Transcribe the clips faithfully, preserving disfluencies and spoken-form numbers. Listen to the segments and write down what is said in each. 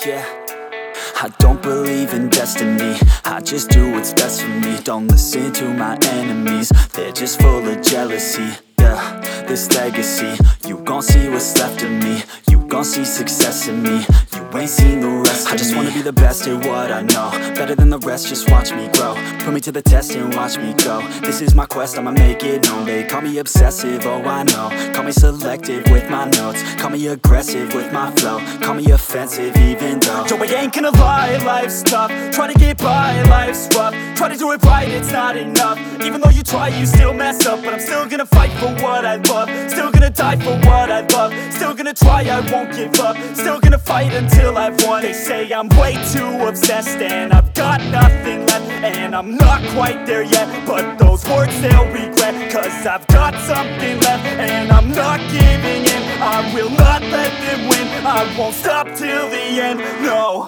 yeah. I don't believe in destiny, I just do what's best for me. Don't listen to my enemies, they're just full of jealousy. Yeah, this legacy, you gon' see what's left of me. You gon' see success in me, you ain't seen the rest of me. I just wanna be the best at what I know, better than the rest, just watch me grow. Put me to the test and watch me go. This is my quest, I'ma make it known. They call me obsessive, oh I know. Call me selective with my notes, call me aggressive with my flow, call me offensive even though Joe, I ain't gonna lie, life's tough. Try to get by, life's rough. Try to do it right, it's not enough. Even though you try, you still mess up. But I'm still gonna fight for what I love, still gonna die for what I love, still gonna try, I won't give up, still gonna fight until I've won. They say I'm way too obsessed and I've got nothing left, and I'm not quite there yet, but those words they'll regret, cause I've got something left and I'm not giving in. I will not let them win, I won't stop till the end, no.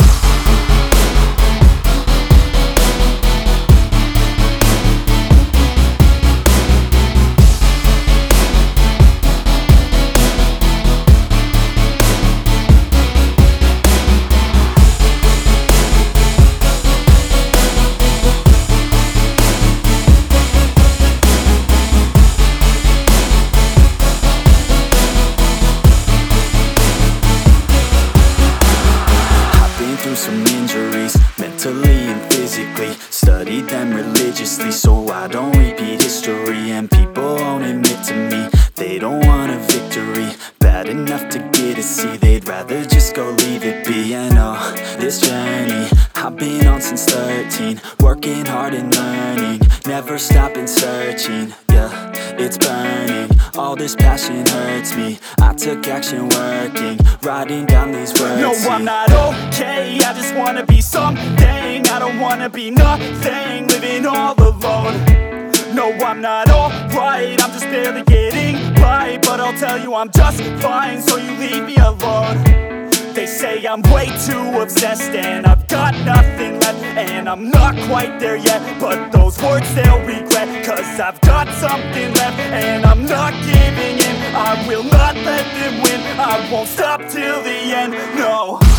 Some injuries, mentally and physically. Studied them religiously so I don't repeat history. And people won't admit to me they don't want a victory bad enough to get a C. They'd rather just go leave it be. And oh, this journey I've been on since thirteen, working hard and learning, never stopping searching. Yeah, it's burning, all this passion hurts me. I took action working, writing down these words. No, I'm not okay, I just wanna be something. I don't wanna be nothing, living all alone. No, I'm not alright, I'm just barely getting by. But I'll tell you I'm just fine, so you leave me alone. They say I'm way too obsessed and I've got nothing left, and I'm not quite there yet, but those words they'll regret, cause I've got something left and I'm not giving in. I will not let them win, I won't stop till the end, no.